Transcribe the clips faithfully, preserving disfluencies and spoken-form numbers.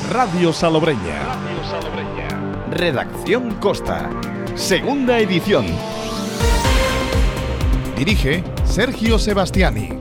Radio Salobreña. Radio Salobreña. Redacción Costa. Segunda edición. Dirige Sergio Sebastiani.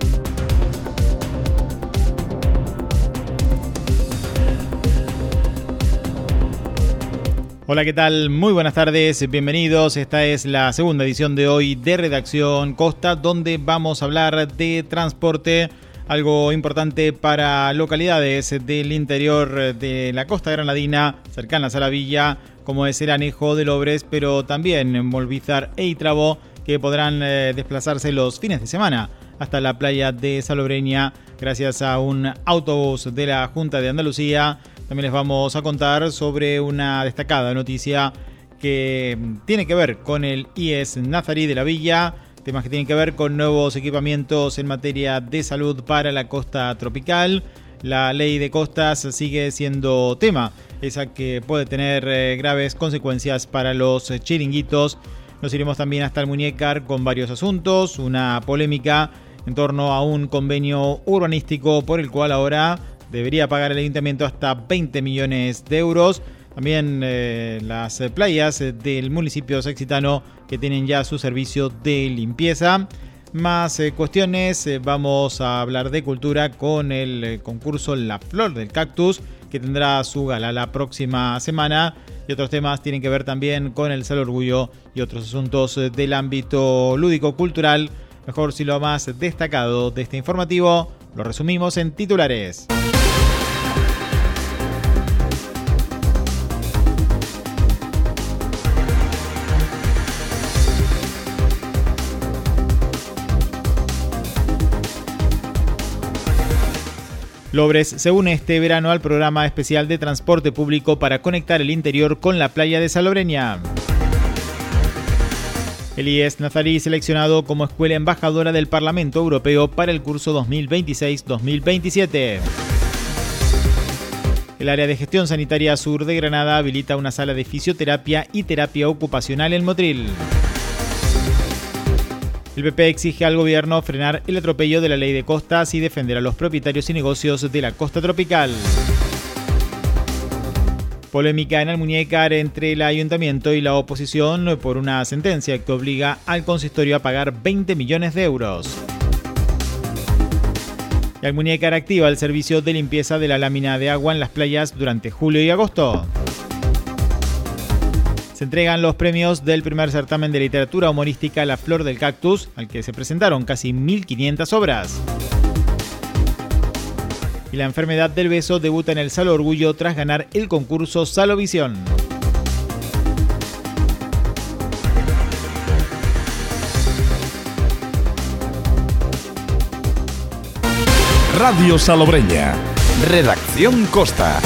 Hola, ¿qué tal? Muy buenas tardes, bienvenidos. Esta es la segunda edición de hoy de Redacción Costa, donde vamos a hablar de transporte, algo importante para localidades del interior de la costa granadina, cercanas a la villa, como es el Anejo de Lobres, pero también Molvízar e Ítrabo, que podrán eh, desplazarse los fines de semana hasta la playa de Salobreña gracias a un autobús de la Junta de Andalucía. También les vamos a contar sobre una destacada noticia que tiene que ver con el I E S Nazarí de la Villa, temas que tienen que ver con nuevos equipamientos en materia de salud para la costa tropical. La ley de costas sigue siendo tema, esa que puede tener eh, graves consecuencias para los chiringuitos. Nos iremos también hasta el Muñécar con varios asuntos, una polémica en torno a un convenio urbanístico por el cual ahora debería pagar el ayuntamiento hasta veinte millones de euros. También eh, las playas del municipio sextitano que tienen ya su servicio de limpieza. Más eh, cuestiones, eh, vamos a hablar de cultura con el eh, concurso La Flor del Cactus, que tendrá su gala la próxima semana. Y otros temas tienen que ver también con el Sal Orgullo y otros asuntos eh, del ámbito lúdico-cultural. Mejor si lo más destacado de este informativo lo resumimos en titulares. Lobres se une este verano al programa especial de transporte público para conectar el interior con la playa de Salobreña. El I E S Nazarí seleccionado como escuela embajadora del Parlamento Europeo para el curso dos mil veintiséis dos mil veintisiete. El área de gestión sanitaria sur de Granada habilita una sala de fisioterapia y terapia ocupacional en Motril. El P P exige al gobierno frenar el atropello de la ley de costas y defender a los propietarios y negocios de la costa tropical. Polémica en Almuñécar entre el ayuntamiento y la oposición por una sentencia que obliga al consistorio a pagar veinte millones de euros. Y Almuñécar activa el servicio de limpieza de la lámina de agua en las playas durante julio y agosto. Se entregan los premios del primer certamen de literatura humorística La Flor del Cactus, al que se presentaron casi mil quinientas obras. Y la enfermedad del beso debuta en el Sal Orgullo tras ganar el concurso Salovisión. Radio Salobreña. Redacción Costa.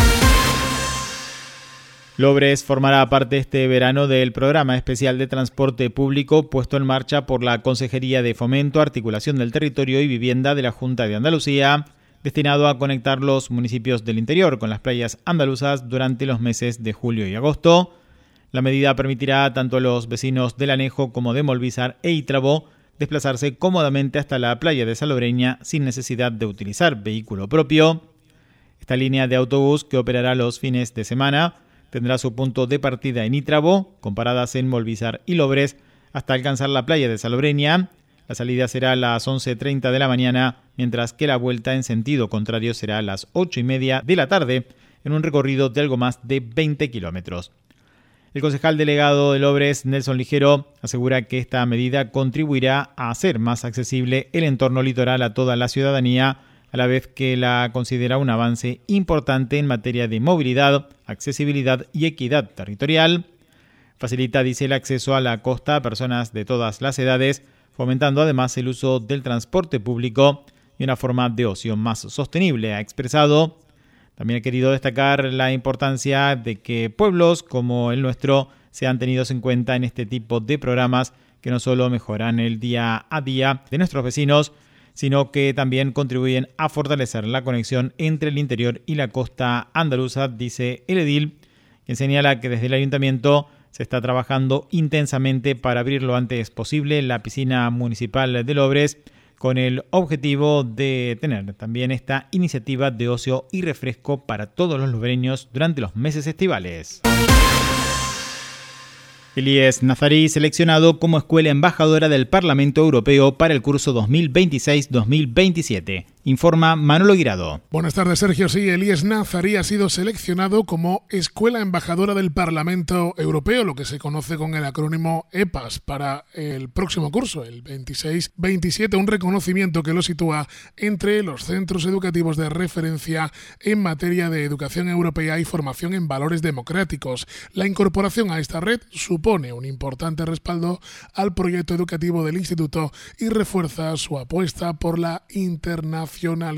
Lobres formará parte este verano del programa especial de transporte público puesto en marcha por la Consejería de Fomento, Articulación del Territorio y Vivienda de la Junta de Andalucía, destinado a conectar los municipios del interior con las playas andaluzas durante los meses de julio y agosto. La medida permitirá tanto a los vecinos del Anejo como de Molvízar e Ítrabo desplazarse cómodamente hasta la playa de Salobreña sin necesidad de utilizar vehículo propio. Esta línea de autobús, que operará los fines de semana, tendrá su punto de partida en Ítrabo, con paradas en Molvízar y Lobres, hasta alcanzar la playa de Salobreña. La salida será a las once treinta de la mañana, mientras que la vuelta en sentido contrario será a las ocho y media de la tarde, en un recorrido de algo más de veinte kilómetros. El concejal delegado de Lobres, Nelson Ligero, asegura que esta medida contribuirá a hacer más accesible el entorno litoral a toda la ciudadanía, a la vez que la considera un avance importante en materia de movilidad, accesibilidad y equidad territorial. Facilita, dice, el acceso a la costa a personas de todas las edades, fomentando además el uso del transporte público y una forma de ocio más sostenible, ha expresado. También ha querido destacar la importancia de que pueblos como el nuestro sean tenidos en cuenta en este tipo de programas que no solo mejoran el día a día de nuestros vecinos, sino que también contribuyen a fortalecer la conexión entre el interior y la costa andaluza, dice el edil, quien señala que desde el ayuntamiento se está trabajando intensamente para abrir lo antes posible la piscina municipal de Lobres, con el objetivo de tener también esta iniciativa de ocio y refresco para todos los lugareños durante los meses estivales. El I E S Nazarí seleccionado como escuela embajadora del Parlamento Europeo para el curso dos mil veintiséis dos mil veintisiete. Informa Manolo Guirado. Buenas tardes, Sergio. Sí, el I E S Nazarí ha sido seleccionado como escuela embajadora del Parlamento Europeo, lo que se conoce con el acrónimo E P A S, para el próximo curso, el veintiséis veintisiete, un reconocimiento que lo sitúa entre los centros educativos de referencia en materia de educación europea y formación en valores democráticos. La incorporación a esta red supone un importante respaldo al proyecto educativo del instituto y refuerza su apuesta por la internacionalización.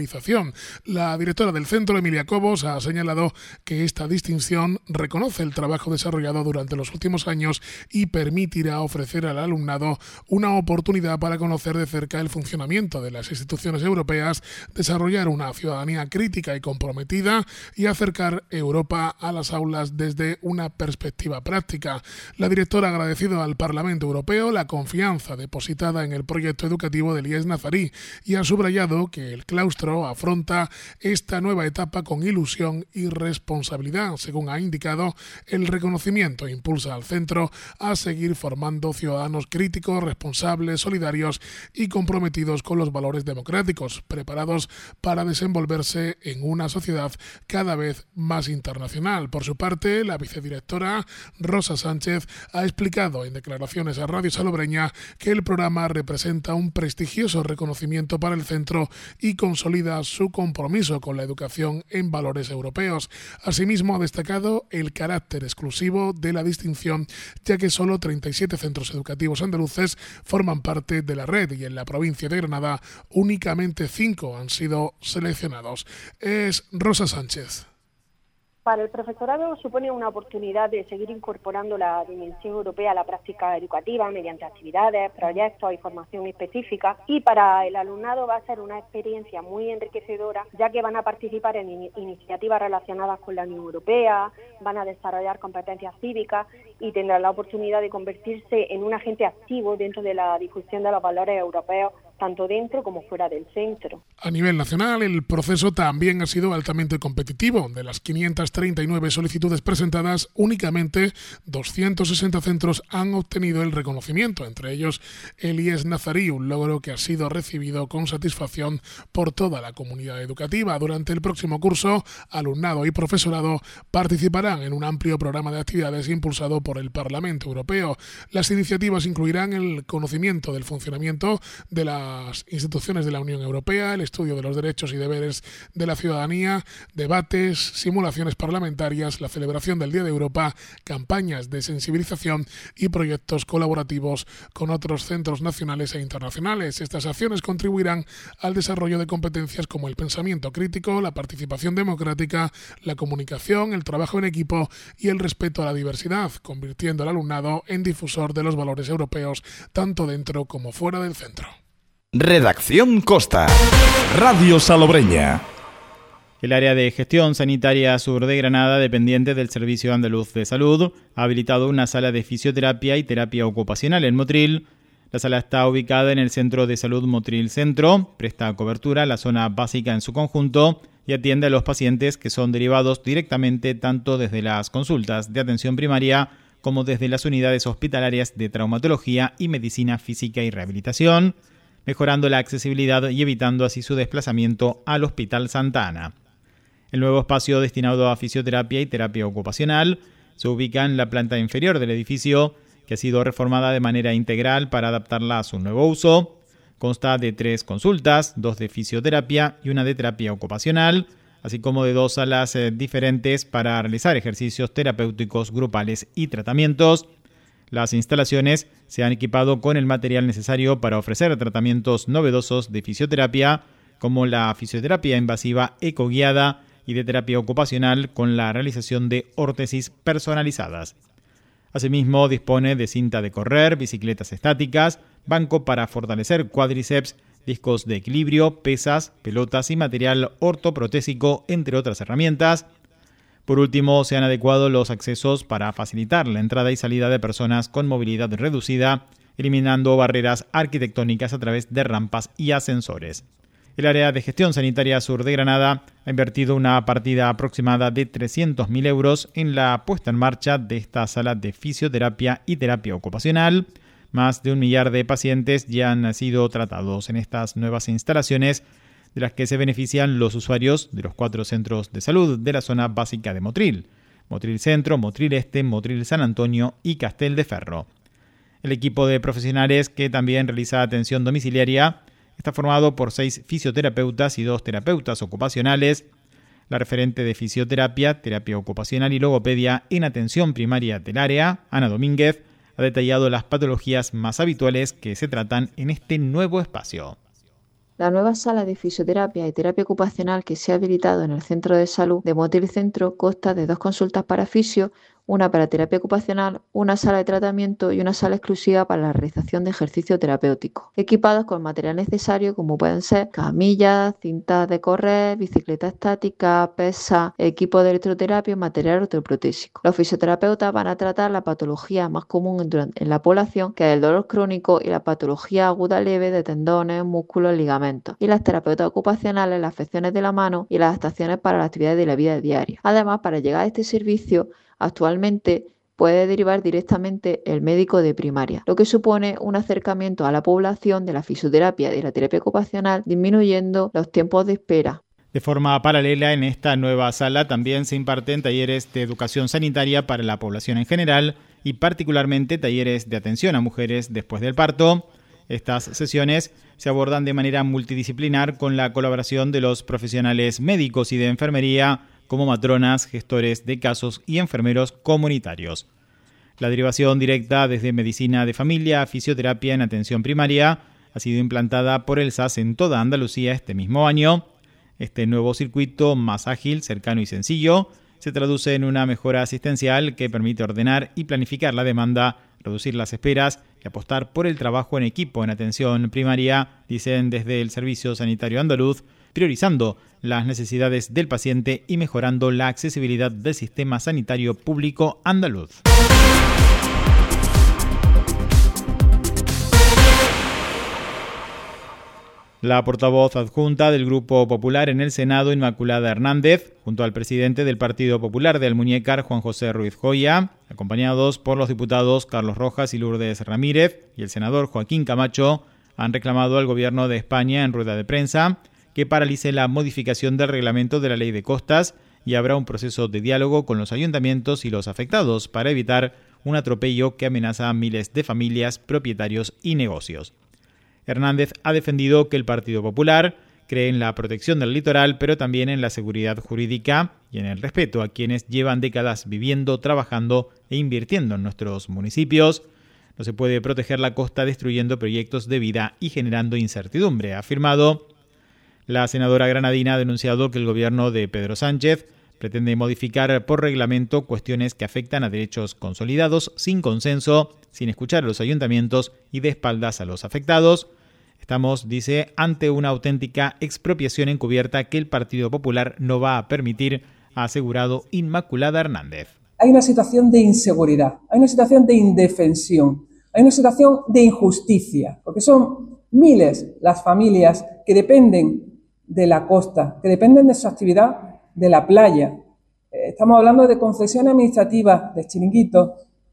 La directora del centro, Emilia Cobos, ha señalado que esta distinción reconoce el trabajo desarrollado durante los últimos años y permitirá ofrecer al alumnado una oportunidad para conocer de cerca el funcionamiento de las instituciones europeas, desarrollar una ciudadanía crítica y comprometida y acercar Europa a las aulas desde una perspectiva práctica. La directora ha agradecido al Parlamento Europeo la confianza depositada en el proyecto educativo del I E S Nazarí y ha subrayado que el claustro afronta esta nueva etapa con ilusión y responsabilidad. Según ha indicado, el reconocimiento impulsa al centro a seguir formando ciudadanos críticos, responsables, solidarios y comprometidos con los valores democráticos, preparados para desenvolverse en una sociedad cada vez más internacional. Por su parte, la vicedirectora Rosa Sánchez ha explicado en declaraciones a Radio Salobreña que el programa representa un prestigioso reconocimiento para el centro y consolida su compromiso con la educación en valores europeos. Asimismo, ha destacado el carácter exclusivo de la distinción, ya que solo treinta y siete centros educativos andaluces forman parte de la red y en la provincia de Granada únicamente cinco han sido seleccionados. Es Rosa Sánchez. Para el profesorado supone una oportunidad de seguir incorporando la dimensión europea a la práctica educativa mediante actividades, proyectos y formación específica, y para el alumnado va a ser una experiencia muy enriquecedora, ya que van a participar en in- iniciativas relacionadas con la Unión Europea, van a desarrollar competencias cívicas y tendrán la oportunidad de convertirse en un agente activo dentro de la difusión de los valores europeos, tanto dentro como fuera del centro. A nivel nacional, el proceso también ha sido altamente competitivo. De las quinientas treinta y nueve solicitudes presentadas, únicamente doscientos sesenta centros han obtenido el reconocimiento, entre ellos el I E S Nazarí, un logro que ha sido recibido con satisfacción por toda la comunidad educativa. Durante el próximo curso, alumnado y profesorado participarán en un amplio programa de actividades impulsado por el Parlamento Europeo. Las iniciativas incluirán el conocimiento del funcionamiento de la las instituciones de la Unión Europea, el estudio de los derechos y deberes de la ciudadanía, debates, simulaciones parlamentarias, la celebración del Día de Europa, campañas de sensibilización y proyectos colaborativos con otros centros nacionales e internacionales. Estas acciones contribuirán al desarrollo de competencias como el pensamiento crítico, la participación democrática, la comunicación, el trabajo en equipo y el respeto a la diversidad, convirtiendo al alumnado en difusor de los valores europeos tanto dentro como fuera del centro. Redacción Costa. Radio Salobreña. El área de gestión sanitaria sur de Granada, dependiente del Servicio Andaluz de Salud, ha habilitado una sala de fisioterapia y terapia ocupacional en Motril. La sala está ubicada en el Centro de Salud Motril Centro, presta cobertura a la zona básica en su conjunto y atiende a los pacientes que son derivados directamente tanto desde las consultas de atención primaria como desde las unidades hospitalarias de traumatología y medicina física y rehabilitación, mejorando la accesibilidad y evitando así su desplazamiento al Hospital Santa Ana. El nuevo espacio destinado a fisioterapia y terapia ocupacional se ubica en la planta inferior del edificio, que ha sido reformada de manera integral para adaptarla a su nuevo uso. Consta de tres consultas, dos de fisioterapia y una de terapia ocupacional, así como de dos salas eh, diferentes para realizar ejercicios terapéuticos grupales y tratamientos. Las instalaciones se han equipado con el material necesario para ofrecer tratamientos novedosos de fisioterapia, como la fisioterapia invasiva ecoguiada y de terapia ocupacional con la realización de órtesis personalizadas. Asimismo, dispone de cinta de correr, bicicletas estáticas, banco para fortalecer cuádriceps, discos de equilibrio, pesas, pelotas y material ortoprotésico, entre otras herramientas. Por último, se han adecuado los accesos para facilitar la entrada y salida de personas con movilidad reducida eliminando barreras arquitectónicas a través de rampas y ascensores. El área de gestión sanitaria sur de Granada ha invertido una partida aproximada de trescientos mil euros en la puesta en marcha de esta sala de fisioterapia y terapia ocupacional. Más de un millar de pacientes ya han sido tratados en estas nuevas instalaciones, de las que se benefician los usuarios de los cuatro centros de salud de la zona básica de Motril: Motril Centro, Motril Este, Motril San Antonio y Castel de Ferro. El equipo de profesionales, que también realiza atención domiciliaria, está formado por seis fisioterapeutas y dos terapeutas ocupacionales. La referente de fisioterapia, terapia ocupacional y logopedia en atención primaria del área, Ana Domínguez, ha detallado las patologías más habituales que se tratan en este nuevo espacio. La nueva sala de fisioterapia y terapia ocupacional que se ha habilitado en el Centro de Salud de Motril Centro consta de dos consultas para fisio, una para terapia ocupacional, una sala de tratamiento y una sala exclusiva para la realización de ejercicio terapéutico, equipados con material necesario como pueden ser camillas, cintas de correr, bicicleta estática, pesas, equipo de electroterapia y material ortoprotésico. Los fisioterapeutas van a tratar la patología más común en, en la población, que es el dolor crónico y la patología aguda leve de tendones, músculos y ligamentos, y las terapeutas ocupacionales las afecciones de la mano y las adaptaciones para las actividades de la vida diaria. Además, para llegar a este servicio, actualmente puede derivar directamente el médico de primaria, lo que supone un acercamiento a la población de la fisioterapia y de la terapia ocupacional, disminuyendo los tiempos de espera. De forma paralela, en esta nueva sala también se imparten talleres de educación sanitaria para la población en general y particularmente talleres de atención a mujeres después del parto. Estas sesiones se abordan de manera multidisciplinar con la colaboración de los profesionales médicos y de enfermería, como matronas, gestores de casos y enfermeros comunitarios. La derivación directa desde medicina de familia a fisioterapia en atención primaria ha sido implantada por el S A S en toda Andalucía este mismo año. Este nuevo circuito, más ágil, cercano y sencillo, se traduce en una mejora asistencial que permite ordenar y planificar la demanda, reducir las esperas y apostar por el trabajo en equipo en atención primaria, dicen desde el Servicio Sanitario Andaluz, priorizando las necesidades del paciente y mejorando la accesibilidad del sistema sanitario público andaluz. La portavoz adjunta del Grupo Popular en el Senado, Inmaculada Hernández, junto al presidente del Partido Popular de Almuñécar, Juan José Ruiz Joya, acompañados por los diputados Carlos Rojas y Lourdes Ramírez y el senador Joaquín Camacho, han reclamado al Gobierno de España en rueda de prensa que paralice la modificación del reglamento de la Ley de Costas y habrá un proceso de diálogo con los ayuntamientos y los afectados para evitar un atropello que amenaza a miles de familias, propietarios y negocios. Hernández ha defendido que el Partido Popular cree en la protección del litoral, pero también en la seguridad jurídica y en el respeto a quienes llevan décadas viviendo, trabajando e invirtiendo en nuestros municipios. No se puede proteger la costa destruyendo proyectos de vida y generando incertidumbre, ha afirmado. La senadora granadina ha denunciado que el gobierno de Pedro Sánchez pretende modificar por reglamento cuestiones que afectan a derechos consolidados sin consenso, sin escuchar a los ayuntamientos y de espaldas a los afectados. Estamos, dice, ante una auténtica expropiación encubierta que el Partido Popular no va a permitir, ha asegurado Inmaculada Hernández. Hay una situación de inseguridad, hay una situación de indefensión, hay una situación de injusticia, porque son miles las familias que dependen de la costa, que dependen de su actividad de la playa. Estamos hablando de concesiones administrativas, de chiringuitos,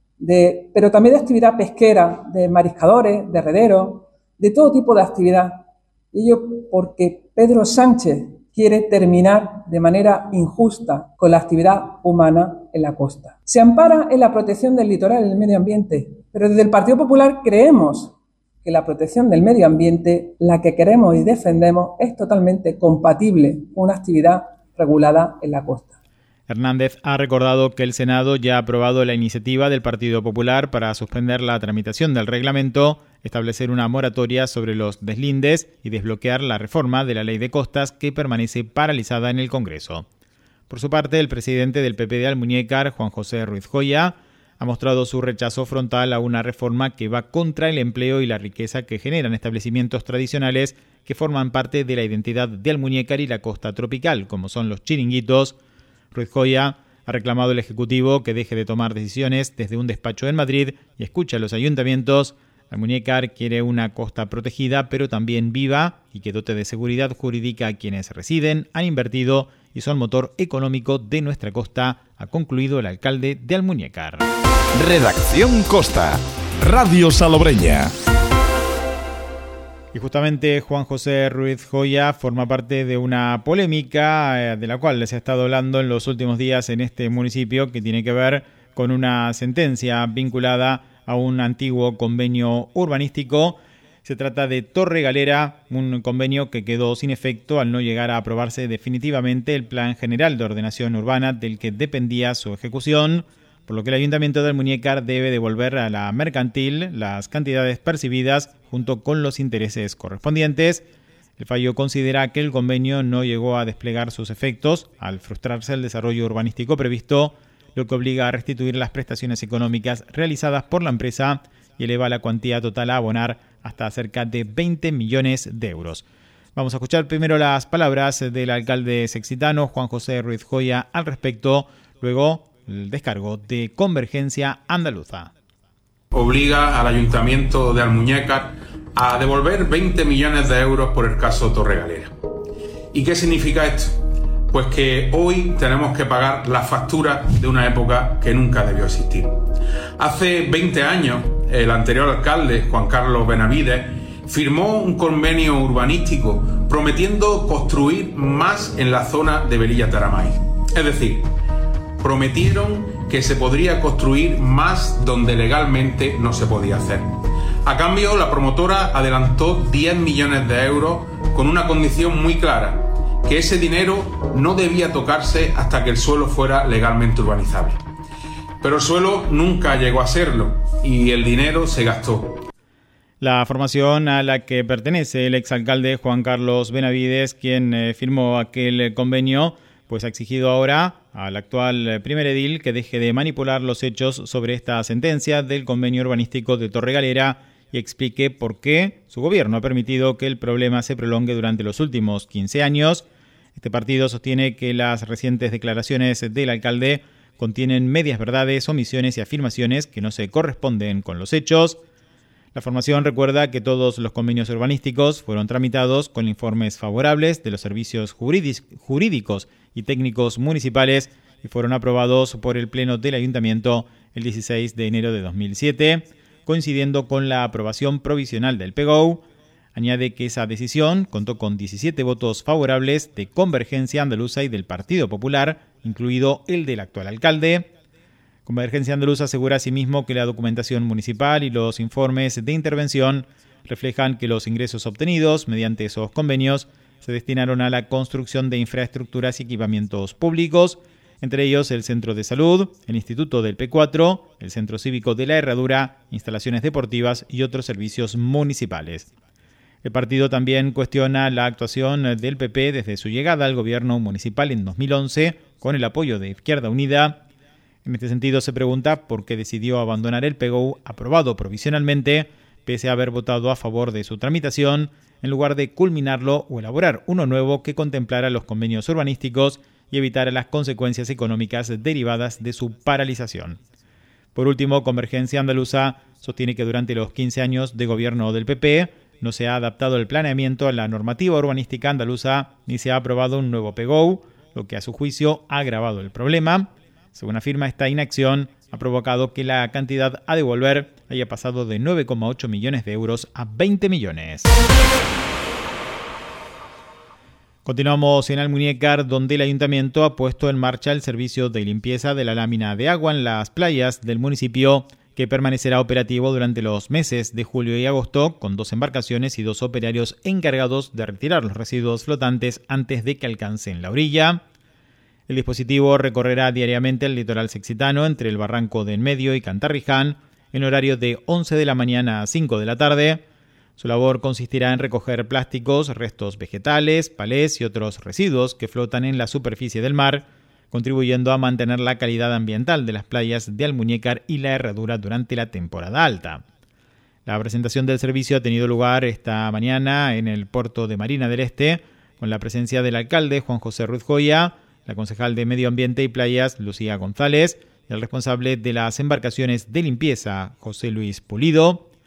de, pero también de actividad pesquera, de mariscadores, de rederos, de todo tipo de actividad. Y ello porque Pedro Sánchez quiere terminar de manera injusta con la actividad humana en la costa. Se ampara en la protección del litoral y del medio ambiente, pero desde el Partido Popular creemos que la protección del medio ambiente, la que queremos y defendemos, es totalmente compatible con una actividad regulada en la costa. Hernández ha recordado que el Senado ya ha aprobado la iniciativa del Partido Popular para suspender la tramitación del reglamento, establecer una moratoria sobre los deslindes y desbloquear la reforma de la Ley de Costas que permanece paralizada en el Congreso. Por su parte, el presidente del P P de Almuñécar, Juan José Ruiz Joya, ha mostrado su rechazo frontal a una reforma que va contra el empleo y la riqueza que generan establecimientos tradicionales que forman parte de la identidad de Almuñécar y la costa tropical, como son los chiringuitos. Ruiz Joya ha reclamado al Ejecutivo que deje de tomar decisiones desde un despacho en Madrid y escuche a los ayuntamientos. Almuñécar quiere una costa protegida, pero también viva y que dote de seguridad jurídica a quienes residen, han invertido y son motor económico de nuestra costa, ha concluido el alcalde de Almuñécar. Redacción Costa, Radio Salobreña. Y justamente Juan José Ruiz Joya forma parte de una polémica eh, de la cual se ha estado hablando en los últimos días en este municipio, que tiene que ver con una sentencia vinculada a un antiguo convenio urbanístico. Se trata de Torre Galera, un convenio que quedó sin efecto al no llegar a aprobarse definitivamente el Plan General de Ordenación Urbana del que dependía su ejecución, por lo que el Ayuntamiento de Almuñécar debe devolver a la mercantil las cantidades percibidas junto con los intereses correspondientes. El fallo considera que el convenio no llegó a desplegar sus efectos al frustrarse el desarrollo urbanístico previsto, lo que obliga a restituir las prestaciones económicas realizadas por la empresa y eleva la cuantía total a abonar hasta cerca de veinte millones de euros. Vamos a escuchar primero las palabras del alcalde sexitano, Juan José Ruiz Joya, al respecto, luego el descargo de Convergencia Andaluza. Obliga al Ayuntamiento de Almuñécar a devolver veinte millones de euros por el caso Torre Galera. ¿Y qué significa esto? Pues que hoy tenemos que pagar la factura de una época que nunca debió existir. Hace veinte años, el anterior alcalde, Juan Carlos Benavides, firmó un convenio urbanístico prometiendo construir más en la zona de Velilla-Taramay. Es decir, prometieron que se podría construir más donde legalmente no se podía hacer. A cambio, la promotora adelantó diez millones de euros con una condición muy clara, que ese dinero no debía tocarse hasta que el suelo fuera legalmente urbanizable. Pero el suelo nunca llegó a serlo y el dinero se gastó. La formación a la que pertenece el exalcalde Juan Carlos Benavides, quien eh, firmó aquel convenio, pues ha exigido ahora al actual primer edil que deje de manipular los hechos sobre esta sentencia del convenio urbanístico de Torre Galera y explique por qué su gobierno ha permitido que el problema se prolongue durante los últimos quince años. Este partido sostiene que las recientes declaraciones del alcalde contienen medias verdades, omisiones y afirmaciones que no se corresponden con los hechos. La formación recuerda que todos los convenios urbanísticos fueron tramitados con informes favorables de los servicios jurídicos y técnicos municipales y fueron aprobados por el Pleno del Ayuntamiento el dieciséis de enero de dos mil siete, coincidiendo con la aprobación provisional del P G O. Añade que esa decisión contó con diecisiete votos favorables de Convergencia Andaluza y del Partido Popular, incluido el del actual alcalde. Convergencia Andaluza asegura asimismo que la documentación municipal y los informes de intervención reflejan que los ingresos obtenidos mediante esos convenios se destinaron a la construcción de infraestructuras y equipamientos públicos, entre ellos el Centro de Salud, el Instituto del P cuatro, el Centro Cívico de la Herradura, instalaciones deportivas y otros servicios municipales. El partido también cuestiona la actuación del P P desde su llegada al gobierno municipal en dos mil once con el apoyo de Izquierda Unida. En este sentido se pregunta por qué decidió abandonar el P G O aprobado provisionalmente, pese a haber votado a favor de su tramitación, en lugar de culminarlo o elaborar uno nuevo que contemplara los convenios urbanísticos y evitara las consecuencias económicas derivadas de su paralización. Por último, Convergencia Andaluza sostiene que durante los quince años de gobierno del P P no se ha adaptado el planeamiento a la normativa urbanística andaluza ni se ha aprobado un nuevo P G O, lo que a su juicio ha agravado el problema. Según afirma, esta inacción ha provocado que la cantidad a devolver haya pasado de nueve coma ocho millones de euros a veinte millones. Continuamos en Almuñécar, donde el ayuntamiento ha puesto en marcha el servicio de limpieza de la lámina de agua en las playas del municipio, que permanecerá operativo durante los meses de julio y agosto, con dos embarcaciones y dos operarios encargados de retirar los residuos flotantes antes de que alcancen la orilla. El dispositivo recorrerá diariamente el litoral sexitano entre el barranco de Enmedio y Cantarriján, en horario de once de la mañana a cinco de la tarde. Su labor consistirá en recoger plásticos, restos vegetales, palés y otros residuos que flotan en la superficie del mar, contribuyendo a mantener la calidad ambiental de las playas de Almuñécar y La Herradura durante la temporada alta. La presentación del servicio ha tenido lugar esta mañana en el puerto de Marina del Este, con la presencia del alcalde Juan José Ruiz Joya, la concejal de Medio Ambiente y Playas Lucía González y el responsable de las embarcaciones de limpieza José Luis Pulido.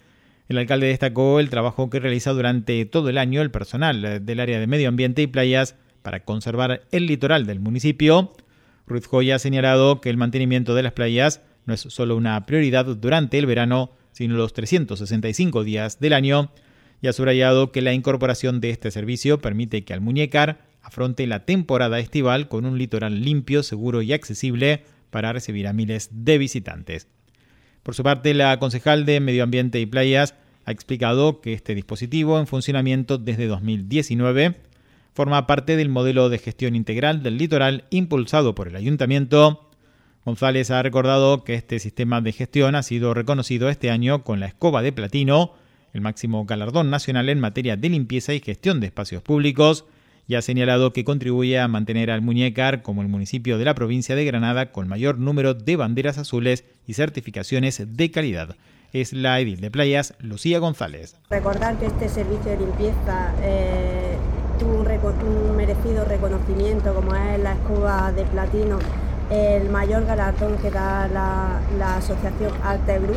El alcalde destacó el trabajo que realiza durante todo el año el personal del área de medio ambiente y playas para conservar el litoral del municipio. Ruiz Joya ha señalado que el mantenimiento de las playas no es solo una prioridad durante el verano, sino los trescientos sesenta y cinco días del año, y ha subrayado que la incorporación de este servicio permite que Almuñécar afronte la temporada estival con un litoral limpio, seguro y accesible para recibir a miles de visitantes. Por su parte, la concejal de Medio Ambiente y Playas ha explicado que este dispositivo, en funcionamiento desde dos mil diecinueve, forma parte del modelo de gestión integral del litoral impulsado por el Ayuntamiento. González ha recordado que este sistema de gestión ha sido reconocido este año con la Escoba de Platino, el máximo galardón nacional en materia de limpieza y gestión de espacios públicos, y ha señalado que contribuye a mantener a Almuñécar como el municipio de la provincia de Granada con mayor número de banderas azules y certificaciones de calidad. Es la edil de Playas, Lucía González. Recordar que este servicio de limpieza eh, tuvo un, reco- un merecido reconocimiento, como es la Escoba de Platino, el mayor galardón que da la, la asociación Altebrus,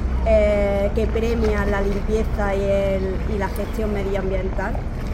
eh, que premia la limpieza y, el, y la gestión medioambiental.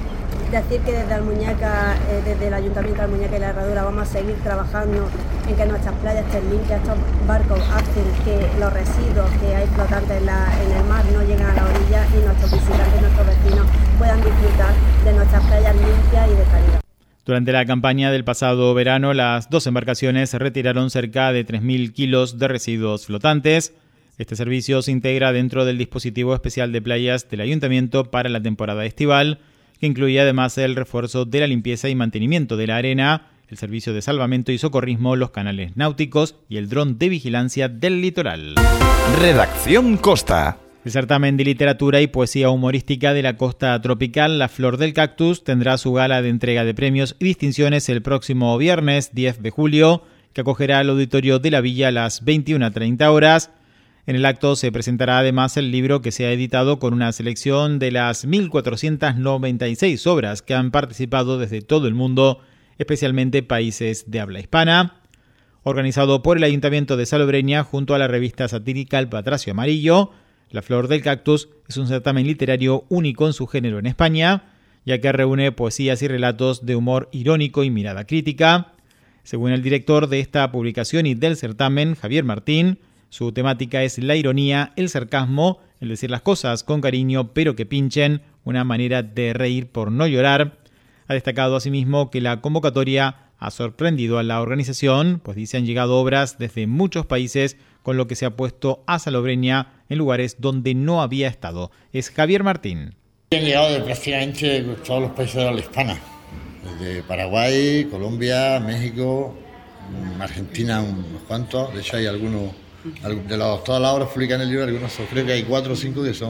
Decir que desde Almuñécar, eh, desde el Ayuntamiento de Almuñécar y la Herradura vamos a seguir trabajando en que nuestras playas estén limpias. Estos barcos hacen que los residuos que hay flotantes en, la, en el mar no lleguen a la orilla y nuestros visitantes, nuestros vecinos puedan disfrutar de nuestras playas limpias y de calidad. Durante la campaña del pasado verano, las dos embarcaciones retiraron cerca de tres mil kilos de residuos flotantes. Este servicio se integra dentro del dispositivo especial de playas del Ayuntamiento para la temporada estival, que incluye además el refuerzo de la limpieza y mantenimiento de la arena, el servicio de salvamento y socorrismo, los canales náuticos y el dron de vigilancia del litoral. Redacción Costa. El certamen de literatura y poesía humorística de la costa tropical, La Flor del Cactus, tendrá su gala de entrega de premios y distinciones el próximo viernes diez de julio, que acogerá al auditorio de la Villa a las veintiuna treinta horas. En el acto se presentará además el libro que se ha editado con una selección de las mil cuatrocientas noventa y seis obras que han participado desde todo el mundo, especialmente países de habla hispana. Organizado por el Ayuntamiento de Salobreña junto a la revista satírica El Patracio Amarillo, La Flor del Cactus es un certamen literario único en su género en España, ya que reúne poesías y relatos de humor irónico y mirada crítica. Según el director de esta publicación y del certamen, Javier Martín, su temática es la ironía, el sarcasmo, el decir las cosas con cariño pero que pinchen, una manera de reír por no llorar. Ha destacado asimismo que la convocatoria ha sorprendido a la organización, pues dice han llegado obras desde muchos países, con lo que se ha puesto a Salobreña en lugares donde no había estado. Es Javier Martín. Han llegado de prácticamente todos los países de habla hispana, desde Paraguay, Colombia, México, Argentina, unos cuantos. De hecho hay algunos, de los, todas las obras publicadas en el libro, algunos, creo que hay cuatro o cinco que son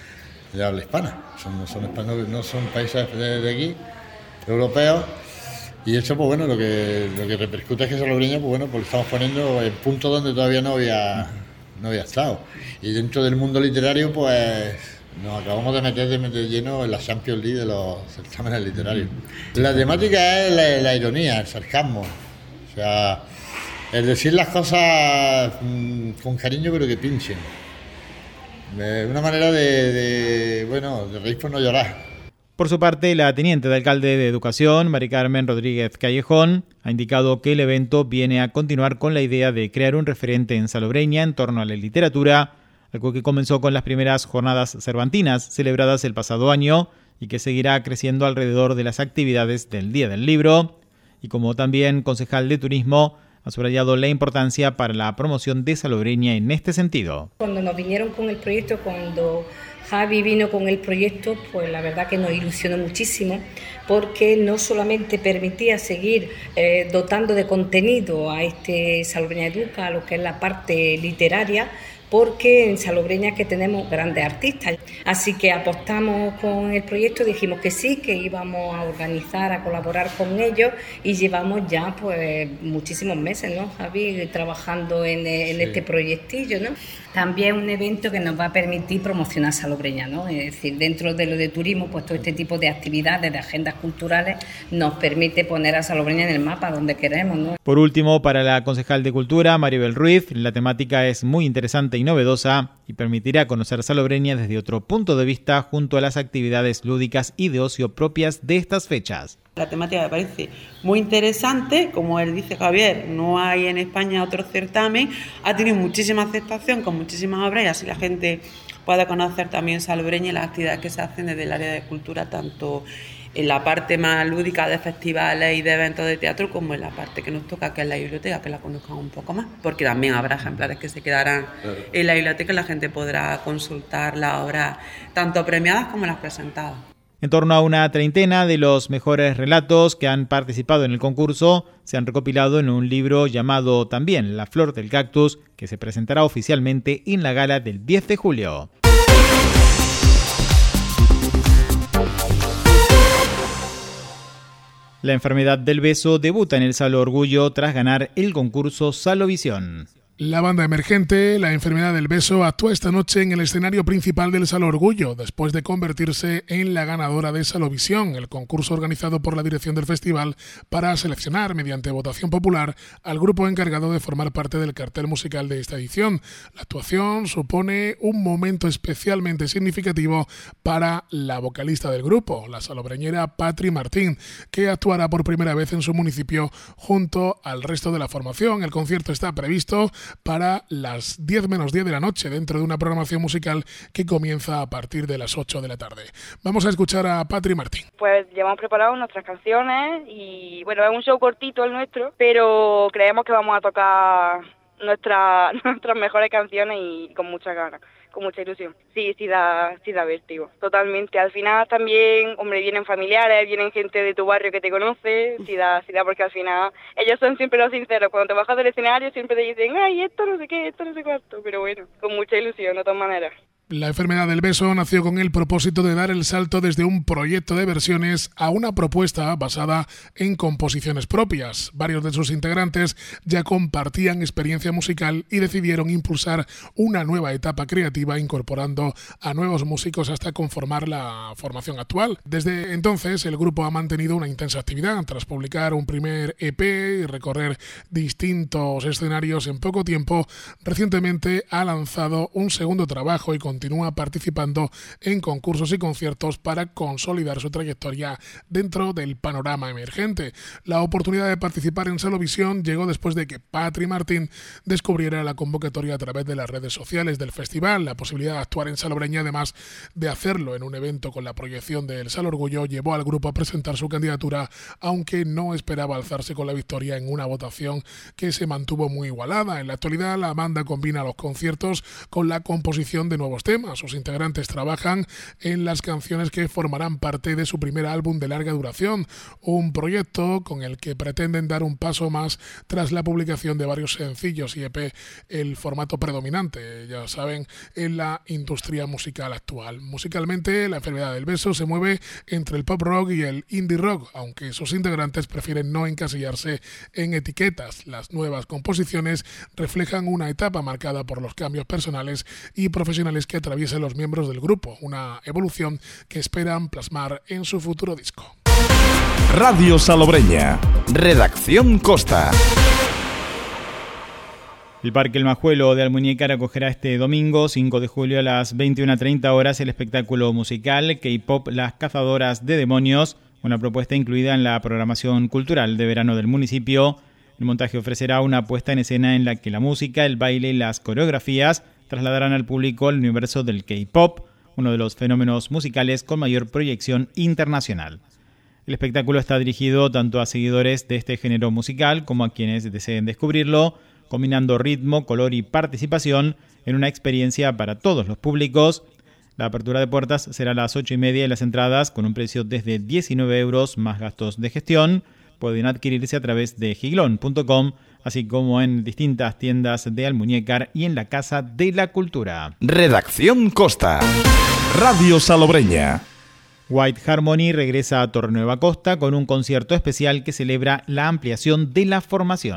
de habla hispana, son, no, son españoles, no son países de, de aquí, europeos. Y eso, pues bueno, lo que, lo que repercute es que Salobreña, pues bueno, pues estamos poniendo en puntos donde todavía no había, no había estado. Y dentro del mundo literario, pues nos acabamos de meter de meter lleno en la Champions League de los certámenes literarios. La temática es la, la ironía, el sarcasmo. O sea, el decir las cosas mmm, con cariño pero que pinchen. De una manera de, de, bueno, de reír por no llorar. Por su parte, la teniente de alcalde de Educación, Mari Carmen Rodríguez Callejón, ha indicado que el evento viene a continuar con la idea de crear un referente en Salobreña en torno a la literatura, algo que comenzó con las primeras jornadas cervantinas celebradas el pasado año y que seguirá creciendo alrededor de las actividades del Día del Libro. Y como también concejal de Turismo, ha subrayado la importancia para la promoción de Salobreña en este sentido. Cuando nos vinieron con el proyecto, cuando Javi vino con el proyecto, pues la verdad que nos ilusionó muchísimo, porque no solamente permitía seguir eh, dotando de contenido a este Salobreña Educa, a lo que es la parte literaria, porque en Salobreña que tenemos grandes artistas. Así que apostamos con el proyecto, dijimos que sí, que íbamos a organizar, a colaborar con ellos y llevamos ya pues muchísimos meses, ¿no, Javi? Trabajando en, en sí. este proyectillo, ¿no? También un evento que nos va a permitir promocionar Salobreña, ¿no? Es decir, dentro de lo de turismo, pues todo este tipo de actividades, de agendas culturales, nos permite poner a Salobreña en el mapa donde queremos, ¿no? Por último, para la concejal de Cultura, Maribel Ruiz, la temática es muy interesante y novedosa y permitirá conocer Salobreña desde otro punto de vista junto a las actividades lúdicas y de ocio propias de estas fechas. La temática me parece muy interesante, como él dice Javier, no hay en España otro certamen, ha tenido muchísima aceptación con muchísimas obras y así la gente pueda conocer también Salobreña y las actividades que se hacen desde el área de cultura, tanto en la parte más lúdica de festivales y de eventos de teatro como en la parte que nos toca, que es la biblioteca, que la conozcan un poco más, porque también habrá ejemplares que se quedarán en la biblioteca y la gente podrá consultar las obras tanto premiadas como las presentadas. En torno a una treintena de los mejores relatos que han participado en el concurso se han recopilado en un libro llamado también La Flor del Cactus, que se presentará oficialmente en la gala del diez de julio. La enfermedad del beso debuta en el Salo Orgullo tras ganar el concurso Salovisión. La banda emergente, La enfermedad del beso, actúa esta noche en el escenario principal del Salo Orgullo, después de convertirse en la ganadora de Salovisión, el concurso organizado por la dirección del festival para seleccionar, mediante votación popular, al grupo encargado de formar parte del cartel musical de esta edición. La actuación supone un momento especialmente significativo para la vocalista del grupo, la salobreñera Patri Martín, que actuará por primera vez en su municipio junto al resto de la formación. El concierto está previsto para las diez menos diez de la noche dentro de una programación musical que comienza a partir de las ocho de la tarde. Vamos a escuchar a Patri Martín. Pues llevamos preparado nuestras canciones y bueno, es un show cortito el nuestro, pero creemos que vamos a tocar nuestra, nuestras mejores canciones y con muchas ganas, con mucha ilusión. Sí, sí da, sí da vértigo, totalmente. Al final también, hombre, vienen familiares, vienen gente de tu barrio que te conoce, sí da, sí da, porque al final ellos son siempre los sinceros. Cuando te bajas del escenario siempre te dicen, ay, esto no sé qué, esto no sé cuánto, pero bueno, con mucha ilusión de todas maneras. La enfermedad del beso nació con el propósito de dar el salto desde un proyecto de versiones a una propuesta basada en composiciones propias. Varios de sus integrantes ya compartían experiencia musical y decidieron impulsar una nueva etapa creativa incorporando a nuevos músicos hasta conformar la formación actual. Desde entonces el grupo ha mantenido una intensa actividad. Tras publicar un primer E P y recorrer distintos escenarios en poco tiempo, recientemente ha lanzado un segundo trabajo y con continúa participando en concursos y conciertos para consolidar su trayectoria dentro del panorama emergente. La oportunidad de participar en Salovisión llegó después de que Patri Martín descubriera la convocatoria a través de las redes sociales del festival. La posibilidad de actuar en Salobreña, además de hacerlo en un evento con la proyección del Salo Orgullo, llevó al grupo a presentar su candidatura, aunque no esperaba alzarse con la victoria en una votación que se mantuvo muy igualada. En la actualidad, la banda combina los conciertos con la composición de nuevos temas. Sus integrantes trabajan en las canciones que formarán parte de su primer álbum de larga duración, un proyecto con el que pretenden dar un paso más tras la publicación de varios sencillos y E P, el formato predominante, ya saben, en la industria musical actual. Musicalmente, La enfermedad del beso se mueve entre el pop rock y el indie rock, aunque sus integrantes prefieren no encasillarse en etiquetas. Las nuevas composiciones reflejan una etapa marcada por los cambios personales y profesionales que atraviesan los miembros del grupo, una evolución que esperan plasmar en su futuro disco. Radio Salobreña, Redacción Costa. El Parque El Majuelo de Almuñécar acogerá este domingo, cinco de julio a las veintiuna treinta horas, el espectáculo musical K-Pop Las Cazadoras de Demonios, una propuesta incluida en la programación cultural de verano del municipio. El montaje ofrecerá una puesta en escena en la que la música, el baile y las coreografías trasladarán al público el universo del K-pop, uno de los fenómenos musicales con mayor proyección internacional. El espectáculo está dirigido tanto a seguidores de este género musical como a quienes deseen descubrirlo, combinando ritmo, color y participación en una experiencia para todos los públicos. La apertura de puertas será a las ocho y media y las entradas, con un precio desde diecinueve euros más gastos de gestión, pueden adquirirse a través de giglón punto com, así como en distintas tiendas de Almuñécar y en la Casa de la Cultura. Redacción Costa. Radio Salobreña. White Harmony regresa a Torrenueva Costa con un concierto especial que celebra la ampliación de la formación.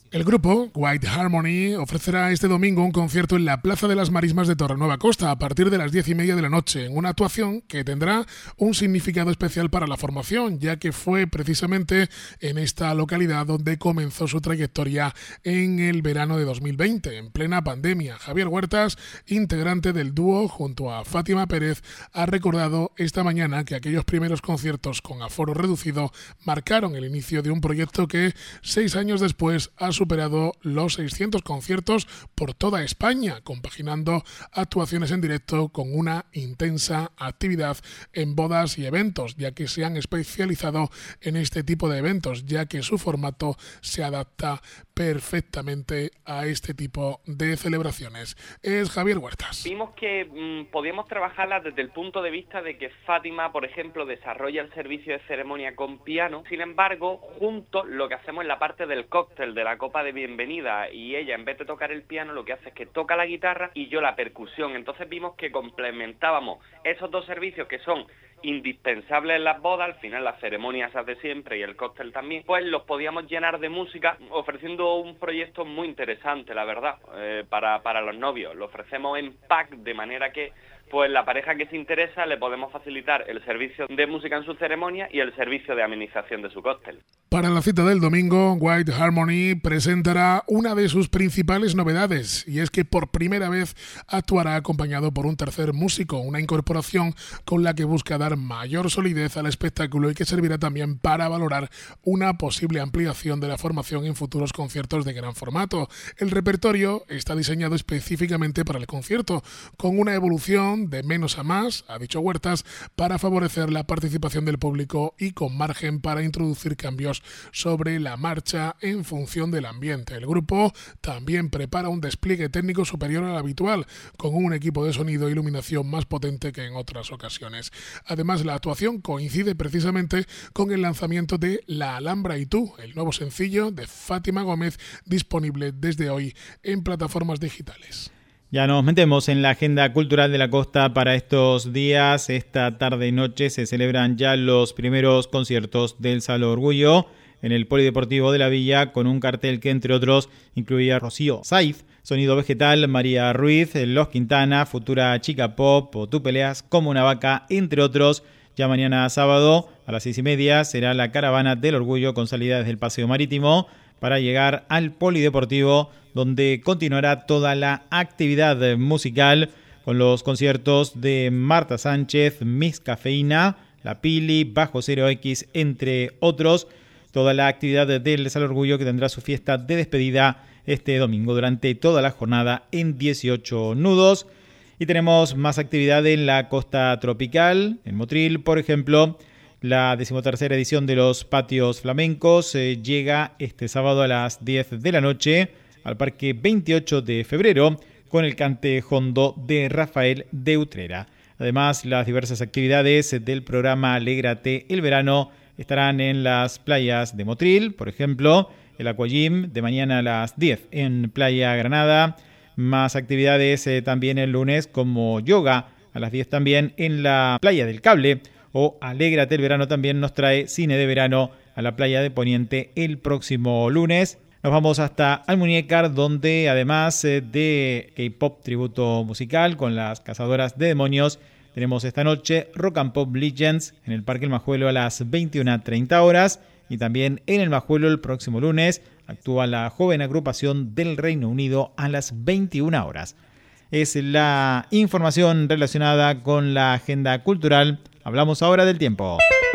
El grupo White Harmony ofrecerá este domingo un concierto en la Plaza de las Marismas de Torrenueva Costa a partir de las diez y media de la noche, en una actuación que tendrá un significado especial para la formación, ya que fue precisamente en esta localidad donde comenzó su trayectoria en el verano de dos mil veinte, en plena pandemia. Javier Huertas, integrante del dúo junto a Fátima Pérez, ha recordado esta mañana que aquellos primeros conciertos con aforo reducido marcaron el inicio de un proyecto que seis años después ha superado los seiscientos conciertos por toda España, compaginando actuaciones en directo con una intensa actividad en bodas y eventos, ya que se han especializado en este tipo de eventos, ya que su formato se adapta perfectamente a este tipo de celebraciones. Es Javier Huertas. Vimos que mmm, podíamos trabajarla desde el punto de vista de que Fátima, por ejemplo, desarrolla el servicio de ceremonia con piano. Sin embargo, juntos lo que hacemos en la parte del cóctel, de la copa de bienvenida, y ella, en vez de tocar el piano, lo que hace es que toca la guitarra y yo la percusión. Entonces vimos que complementábamos esos dos servicios que son indispensables en las bodas, al final las ceremonias se hace siempre y el cóctel también, pues los podíamos llenar de música ofreciendo un proyecto muy interesante, la verdad, eh, para, para los novios. Lo ofrecemos en pack de manera que pues la pareja que se interesa le podemos facilitar el servicio de música en su ceremonia y el servicio de amenización de su cóctel. Para la cita del domingo, White Harmony presentará una de sus principales novedades, y es que por primera vez actuará acompañado por un tercer músico, una incorporación con la que busca dar mayor solidez al espectáculo y que servirá también para valorar una posible ampliación de la formación en futuros conciertos de gran formato. El repertorio está diseñado específicamente para el concierto, con una evolución de menos a más, ha dicho Huertas, para favorecer la participación del público y con margen para introducir cambios sobre la marcha en función del ambiente. El grupo también prepara un despliegue técnico superior al habitual, con un equipo de sonido e iluminación más potente que en otras ocasiones. Además, la actuación coincide precisamente con el lanzamiento de La Alhambra y tú, el nuevo sencillo de Fátima Gómez, disponible desde hoy en plataformas digitales. Ya nos metemos en la agenda cultural de la costa para estos días. Esta tarde y noche se celebran ya los primeros conciertos del Salón Orgullo en el Polideportivo de la Villa, con un cartel que, entre otros, incluía Rocío Saiz, Sonido Vegetal, María Ruiz, Los Quintana, Futura Chica Pop o Tú Peleas como una vaca, entre otros. Ya mañana sábado a las seis y media será la caravana del Orgullo con salida desde el Paseo Marítimo para llegar al Polideportivo, donde continuará toda la actividad musical con los conciertos de Marta Sánchez, Miss Cafeína, La Pili, Bajo Cero X, entre otros. Toda la actividad del Salón Orgullo, que tendrá su fiesta de despedida este domingo durante toda la jornada en dieciocho nudos. Y tenemos más actividad en la costa tropical, en Motril, por ejemplo. La decimotercera edición de los patios flamencos eh, llega este sábado a las diez de la noche al Parque veintiocho de febrero con el cante jondo de Rafael de Utrera. Además, las diversas actividades del programa Alégrate el Verano estarán en las playas de Motril, por ejemplo, el Aquagym de mañana a las diez en Playa Granada. Más actividades eh, también el lunes, como yoga a las diez también en la Playa del Cable, o Alégrate el Verano también nos trae cine de verano a la Playa de Poniente el próximo lunes. Nos vamos hasta Almuñécar, donde además de K-Pop tributo musical con las Cazadoras de Demonios, tenemos esta noche Rock and Pop Legends en el Parque El Majuelo a las veintiuna treinta horas, y también en el Majuelo el próximo lunes actúa la joven agrupación del Reino Unido a las veintiuna horas. Es la información relacionada con la agenda cultural. Hablamos ahora del tiempo.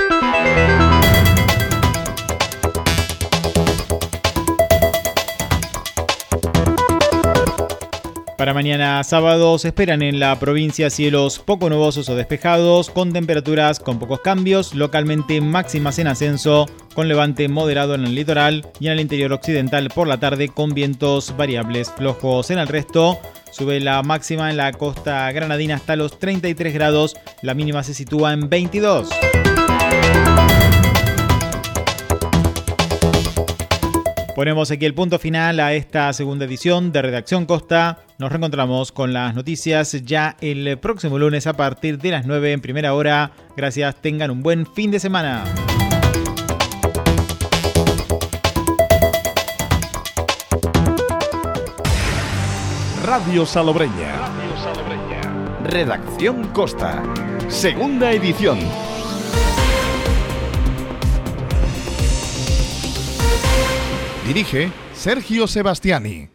Para mañana sábado se esperan en la provincia cielos poco nubosos o despejados, con temperaturas con pocos cambios, localmente máximas en ascenso, con levante moderado en el litoral y en el interior occidental por la tarde, con vientos variables flojos. En el resto sube la máxima en la costa granadina hasta los treinta y tres grados, la mínima se sitúa en veintidós. Ponemos aquí el punto final a esta segunda edición de Redacción Costa. Nos reencontramos con las noticias ya el próximo lunes a partir de las nueve en primera hora. Gracias, tengan un buen fin de semana. Radio Salobreña. Radio Salobreña. Redacción Costa. Segunda edición. Dirige Sergio Sebastiani.